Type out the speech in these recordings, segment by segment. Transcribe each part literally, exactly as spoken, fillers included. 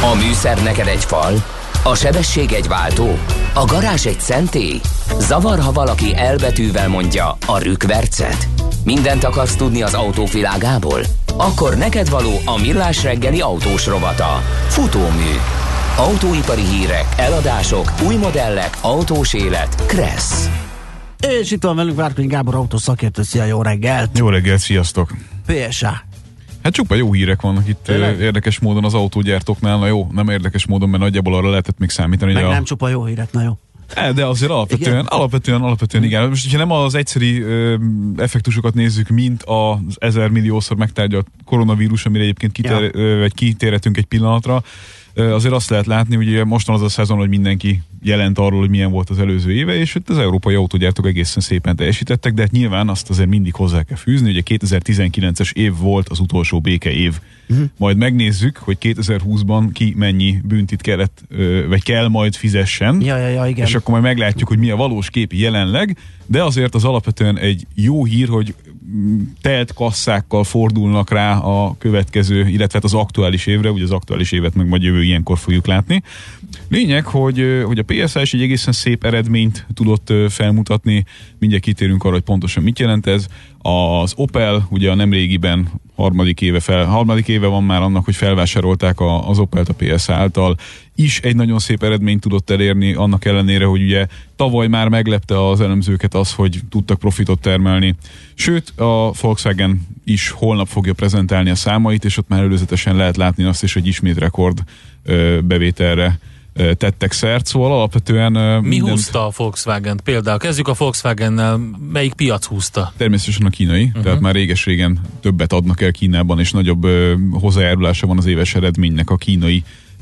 A műszer neked egy fal, a sebesség egy váltó, a garázs egy szentély. Zavar, ha valaki elbetűvel mondja a rükvercet. Mindent akarsz tudni az autóvilágából? Akkor neked való a Millás reggeli autós rovata. Futómű. Autóipari hírek, eladások, új modellek, autós élet. Kressz. És itt van velünk Várkonyi Gábor autószakértő. Szia, jó reggelt! Jó reggelt, sziasztok! pé es á. Hát csupa jó hírek vannak itt. Tényleg? Érdekes módon az autógyártóknál, na jó, nem érdekes módon, mert nagyjából arra lehetett még számítani. Meg a... nem csupa jó hírek, na jó. E, de azért alapvetően, igen? alapvetően, alapvetően igen. Most, hogyha nem az egyszeri ö, effektusokat nézzük, mint az ezer milliószor megtárgyalt koronavírus, amire egyébként kiter, ja. ö, vagy kitérhetünk egy pillanatra, ö, azért azt lehet látni, hogy ugye mostan az a szezon, hogy mindenki jelent arról, hogy milyen volt az előző éve, és itt az európai autógyártók egészen szépen teljesítettek, de hát nyilván azt azért mindig hozzá kell fűzni, hogy a kétezer-tizenkilences év volt az utolsó béke év. Uh-huh. Majd megnézzük, hogy kétezer-húszban ki mennyi büntit kellett, vagy kell majd fizessen, ja, ja, ja, igen. És akkor majd meglátjuk, hogy mi a valós kép jelenleg, de azért az alapvetően egy jó hír, hogy telt kasszákkal fordulnak rá a következő, illetve az aktuális évre, ugye az aktuális évet meg majd jövő ilyenkor fogjuk látni. Lényeg, hogy, hogy a pé es á is egy egészen szép eredményt tudott felmutatni, mindjárt kitérünk arra, hogy pontosan mit jelent ez. Az Opel, ugye a nemrégiben harmadik éve, fel, harmadik éve van már annak, hogy felvásárolták a, az Opelt a pé es á által, is egy nagyon szép eredményt tudott elérni, annak ellenére, hogy ugye tavaly már meglepte az elemzőket az, hogy tudtak profitot termelni. Sőt, a Volkswagen is holnap fogja prezentálni a számait, és ott már előzetesen lehet látni azt is, hogy ismét rekord bevételre tettek szert, szóval alapvetően... Mi mindent... húzta a Volkswagen-t? Például kezdjük a Volkswagen-nel, melyik piac húzta? Természetesen a kínai, uh-huh. tehát már réges-régen többet adnak el Kínában, és nagyobb uh, hozzájárulása van az éves eredménynek a kínai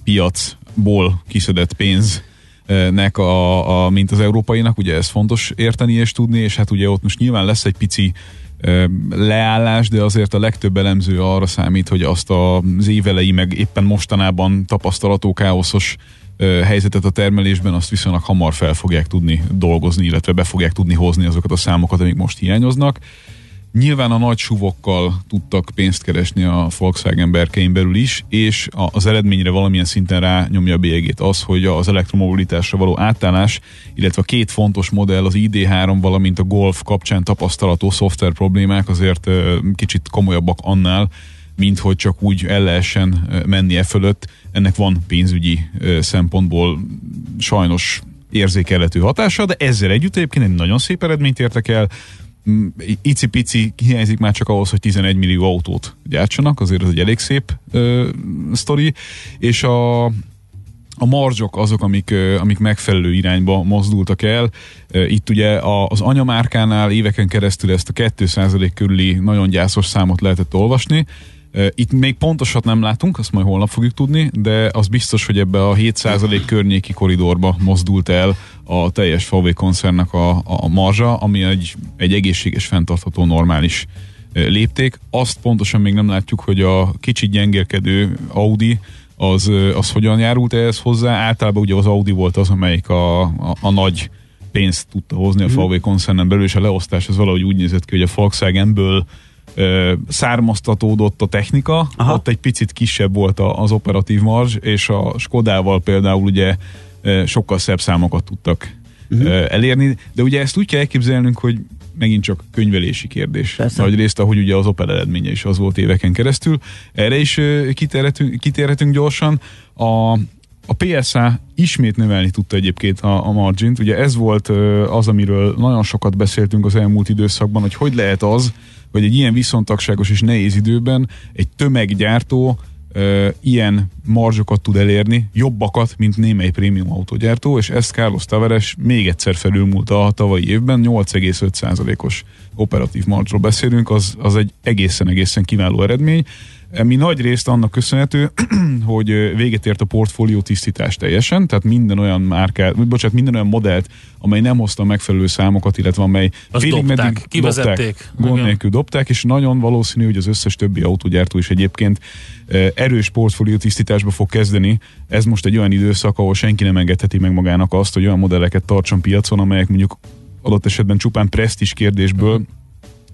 piacból kiszedett pénznek, a, a, mint az európainak, ugye ez fontos érteni és tudni, és hát ugye ott most nyilván lesz egy pici uh, leállás, de azért a legtöbb elemző arra számít, hogy azt az évelei, meg éppen mostanában tapasztalató káoszos helyzetet a termelésben, azt viszonylag hamar fel fogják tudni dolgozni, illetve be fogják tudni hozni azokat a számokat, amik most hiányoznak. Nyilván a nagy súvokkal tudtak pénzt keresni a Volkswagen berkein belül is, és az eredményre valamilyen szinten rányomja a bélyegét az, hogy az elektromobilitásra való átállás, illetve a két fontos modell, az i dé három, valamint a Golf kapcsán tapasztalató szoftver problémák azért kicsit komolyabbak annál, mint hogy csak úgy el lehessen menni e fölött. Ennek van pénzügyi szempontból sajnos érzékelhető hatása, de ezzel együtt egyébként egy nagyon szép eredményt értek el. Icipici hiányzik már csak ahhoz, hogy tizenegy millió autót gyártsanak, azért ez egy elég szép uh, sztori, és a, a marzsok azok, amik, uh, amik megfelelő irányba mozdultak el. Uh, itt ugye a, az anyamárkánál éveken keresztül ezt a két százalék körüli nagyon gyászos számot lehetett olvasni. Itt még pontosat nem látunk, azt majd holnap fogjuk tudni, de az biztos, hogy ebbe a hét százalék környéki koridorba mozdult el a teljes vé vé koncernnek a, a marzsa, ami egy, egy egészséges, fenntartható, normális lépték. Azt pontosan még nem látjuk, hogy a kicsit gyengélkedő Audi az, az hogyan járult ehhez hozzá. Általában ugye az Audi volt az, amelyik a, a, a nagy pénzt tudta hozni a vé vé koncernen belül, és a leosztás az valahogy úgy nézett ki, hogy a Volkswagenből származtatódott a technika, aha. Ott egy picit kisebb volt az operatív marzs, és a Skodával például ugye sokkal szebb számokat tudtak uh-huh. elérni, de ugye ezt úgy kell elképzelnünk, hogy megint csak könyvelési kérdés. Persze. Nagy részt, ahogy ugye az Opel eredménye is az volt éveken keresztül. Erre is kitérhetünk, kitérhetünk gyorsan. A, a pé es á ismét növelni tudta egyébként a, a margint. Ugye ez volt az, amiről nagyon sokat beszéltünk az elmúlt időszakban, hogy hogy lehet az, hogy egy ilyen viszontagságos és nehéz időben egy tömeggyártó uh, ilyen marzsokat tud elérni, jobbakat, mint némely prémium autógyártó, és ezt Carlos Tavares még egyszer felülmúlta a tavalyi évben, nyolc egész öt százalékos operatív marzsról beszélünk, az, az egy egészen-egészen kiváló eredmény. Mi nagy részt annak köszönhető, hogy véget ért a portfólió tisztítás teljesen, tehát minden olyan márkát, bocsánat, minden olyan modellt, amely nem hozta megfelelő számokat, illetve amely félig meddig kivezették, gond nélkül dobták, és nagyon valószínű, hogy az összes többi autógyártó is egyébként erős portfólió tisztításba fog kezdeni. Ez most egy olyan időszak, ahol senki nem engedheti meg magának azt, hogy olyan modelleket tartson piacon, amelyek mondjuk adott esetben csupán presztízs kérdésből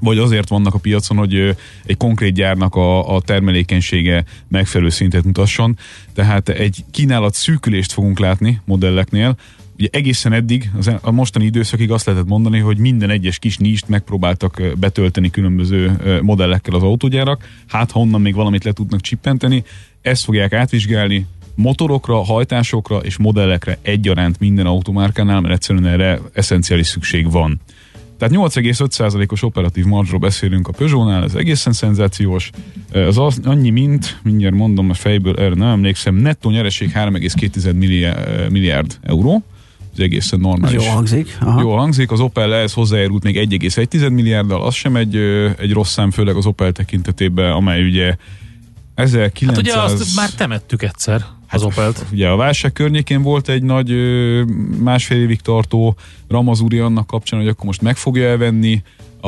vagy azért vannak a piacon, hogy egy konkrét gyárnak a, a termelékenysége megfelelő szintet mutasson. Tehát egy kínálat szűkülést fogunk látni modelleknél. Ugye egészen eddig, az, a mostani időszakig azt lehetett mondani, hogy minden egyes kis níst megpróbáltak betölteni különböző modellekkel az autógyárak. Hát ha onnan még valamit le tudnak csippenteni, ezt fogják átvizsgálni motorokra, hajtásokra és modellekre egyaránt minden automárkánál, mert egyszerűen erre eszenciális szükség van. Tehát nyolc egész öt százalékos operatív marzsról beszélünk a Peugeotnál, ez egészen szenzációs. Az, az annyi, mint, mindjárt mondom a fejből, erre nem emlékszem, nettó nyereség három egész két milliárd euró. Ez egészen normális. Jó hangzik. Aha. Jó hangzik, az Opel ehhez hozzájárult még egy egész egy milliárddal, az sem egy, egy rossz szám, főleg az Opel tekintetében, amely ugye ezerkilencszáz... Hát ugye azt már temettük egyszer, az Opelt. Ugye a válság környékén volt egy nagy másfél évig tartó ramazúri annak kapcsán, hogy akkor most meg fogja elvenni a,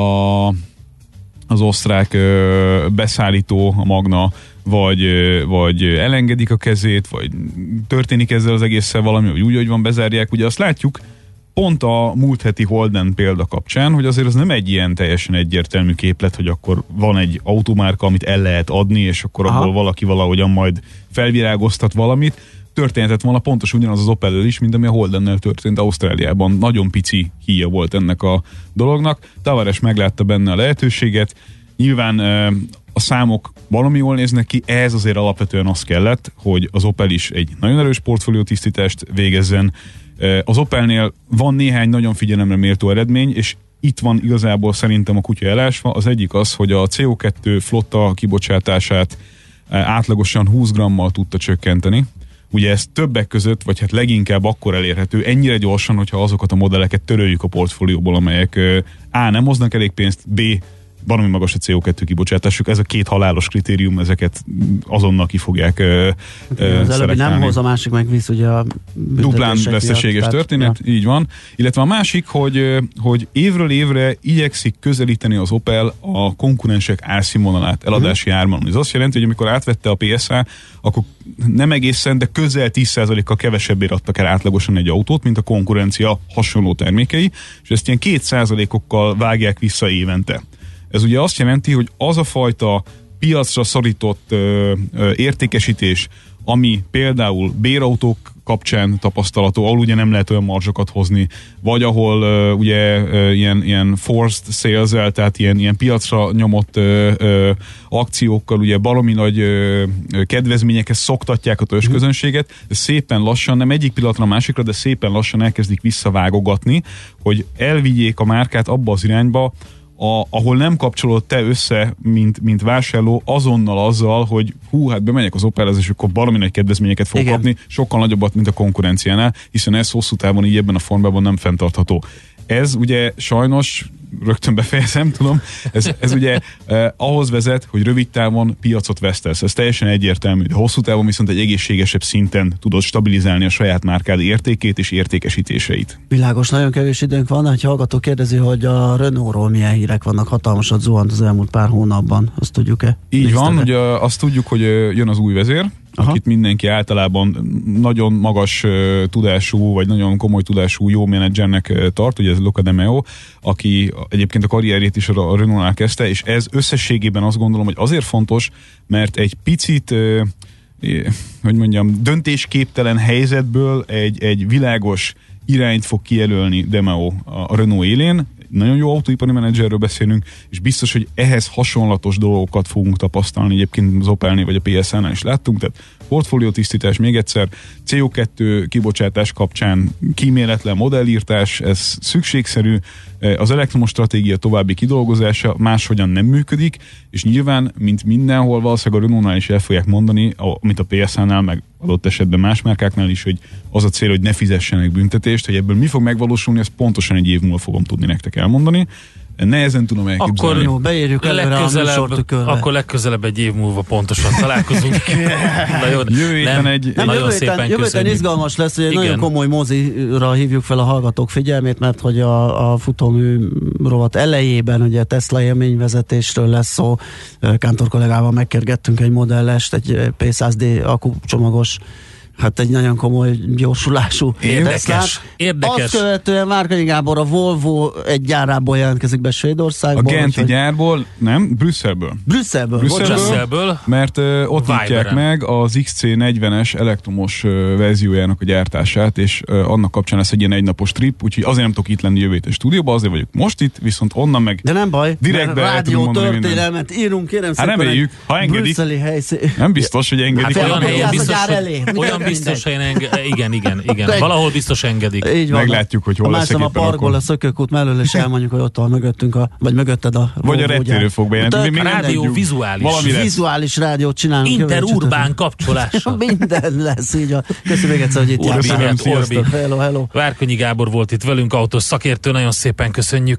az osztrák ö, beszállító, a Magna, vagy, vagy elengedik a kezét, vagy történik ezzel az egésszel valami, vagy úgy, hogy van, bezárják. Ugye azt látjuk pont a múlt heti Holden példa kapcsán, hogy azért az nem egy ilyen teljesen egyértelmű képlet, hogy akkor van egy automárka, amit el lehet adni, és akkor Aha. abból valaki valahogyan majd felvirágoztat valamit. Történhetett volna pontosan ugyanaz az Opel-el is, mint ami a Holdennel történt Ausztráliában. Nagyon pici híja volt ennek a dolognak. Tavares meglátta benne a lehetőséget. Nyilván a számok valami jól néznek ki, ehhez azért alapvetően az kellett, hogy az Opel is egy nagyon erős portfóliótisztítást végezzen. Az Opelnél van néhány nagyon figyelemre méltó eredmény, és itt van igazából szerintem a kutya elásva. Az egyik az, hogy a cé o kettő flotta kibocsátását átlagosan húsz grammal tudta csökkenteni. Ugye ez többek között, vagy hát leginkább akkor elérhető, ennyire gyorsan, hogyha azokat a modelleket töröljük a portfólióból, amelyek A. nem hoznak elég pénzt, B. valami magas a cé o kettő kibocsátásuk. Ez a két halálos kritérium, ezeket azonnal ki fogják uh, az előbbi nem hoz, a másik meg visz ugye a duplán veszteséges miatt, történet, ja. Így van. Illetve a másik, hogy, hogy évről évre igyekszik közelíteni az Opel a konkurensek árszínvonalát eladási uh-huh. árban. Ez azt jelenti, hogy amikor átvette a pé es á, akkor nem egészen, de közel tíz százalékkal kevesebbért adtak el átlagosan egy autót, mint a konkurencia hasonló termékei, és ezt ilyen két százalékokkal vágják vissza évente. Ez ugye azt jelenti, hogy az a fajta piacra szorított ö, ö, értékesítés, ami például bérautók kapcsán tapasztalható, ahol ugye nem lehet olyan marzsokat hozni, vagy ahol ö, ugye ö, ilyen, ilyen forced sales-el, tehát ilyen, ilyen piacra nyomott ö, ö, akciókkal, ugye baromi nagy ö, kedvezményekhez szoktatják a törzsközönséget, de szépen lassan, nem egyik pillanatra a másikra, de szépen lassan elkezdik visszavágogatni, hogy elvigyék a márkát abba az irányba, A, ahol nem kapcsolod te össze, mint, mint vásárló, azonnal azzal, hogy hú, hát bemegyek az Opelhez, és akkor valami nagy kedvezményeket fog Igen. kapni, sokkal nagyobbat, mint a konkurenciánál, hiszen ez hosszú távon így ebben a formában nem fenntartható. Ez ugye sajnos, rögtön befejezem, tudom, ez, ez ugye eh, ahhoz vezet, hogy rövid távon piacot vesztesz. Ez teljesen egyértelmű, de hosszú távon viszont egy egészségesebb szinten tudod stabilizálni a saját márkád értékét és értékesítéseit. Világos, nagyon kevés időnk van, egy hallgató kérdezi, hogy a Renaultról milyen hírek vannak, hatalmasat zuhant az elmúlt pár hónapban, azt tudjuk-e? Így Nézted van, be? ugye azt tudjuk, hogy jön az új vezér, Aha. akit mindenki általában nagyon magas uh, tudású, vagy nagyon komoly tudású jó menedzsernek uh, tart, ugye ez Luca De Meo, aki egyébként a karrierjét is a, a Renault-nál kezdte, és ez összességében azt gondolom, hogy azért fontos, mert egy picit uh, hogy mondjam, döntésképtelen helyzetből egy, egy világos irányt fog kijelölni De Meo a Renault élén. Nagyon jó autóipari menedzserről beszélünk, és biztos, hogy ehhez hasonlatos dolgokat fogunk tapasztalni, egyébként az Opelnél vagy a pé es á-nál is láttunk, tehát portfóliótisztítás még egyszer, cé o kettő kibocsátás kapcsán kíméletlen modellírtás, ez szükségszerű, az elektromos stratégia további kidolgozása máshogyan nem működik, és nyilván, mint mindenhol valószínűleg a Renault-nál is el fogják mondani, mint a pé es á-nál, meg adott esetben más márkáknál is, hogy az a cél, hogy ne fizessenek büntetést, hogy ebből mi fog megvalósulni, ezt pontosan egy év múlva fogom tudni nektek elmondani. Nehezen tudom elképzelni. Akkor jó, beérjük előre a műsortükörbe. Akkor legközelebb egy év múlva pontosan találkozunk. Na jó, jövő héten egy... Nem, nagyon jövő szépen héten, jövő héten izgalmas lesz, hogy egy nagyon komoly mozira hívjuk fel a hallgatók figyelmét, mert hogy a, a futómű rovat elejében ugye Tesla élményvezetésről lesz szó. Kántor kollégával megkérgettünk egy modellest, egy P száz D akkucsomagos Hát egy nagyon komoly gyorsulású Érdekes. Érdekes. Azt követően Várkonyi Gábor a Volvo egy gyárából jelentkezik be Svédországból. A genti hogy... gyárból, nem, Brüsszelből. Brüsszelből. Brüsszelből, Brüsszelből mert uh, ott nyitják meg az iksz cé negyvenes elektromos uh, verziójának a gyártását, és uh, annak kapcsán lesz egy ilyen egynapos trip, úgyhogy azért nem tudok itt lenni jövő héten stúdióban, azért vagyok most itt, viszont onnan meg de nem baj, direktbe rádió történelmet írunk, kérem hát szépen. Reméljük, ha engedik. Nem biztos, hogy engedik. Hát olyan helyen biztos, hogy, olyan biztos helyen enge, igen, igen, igen. Valahol biztos engedik. Így van. Meglátjuk, hogy hol leszek éppen a parkból a Szökőkút mellől, és elmondjuk, hogy ott van mögöttünk, a, vagy mögötted a vagy a reptérő fog bejelenteni. Rádió vizuális. Vizuális rádiót csinálunk. Interurbán kapcsolása. Minden lesz így. A... Köszönöm még egyszer, hogy itt jártál. Hello, hello. Várkonyi Gábor volt itt velünk, autós szakértő, nagyon szépen köszönjük.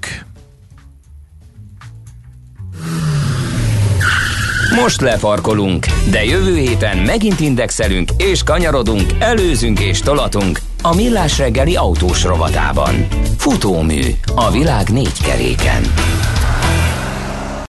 Most lefarkolunk, de jövő héten megint indexelünk és kanyarodunk, előzünk és tolatunk a Millás reggeli autós rovatában. Futómű a világ négy keréken.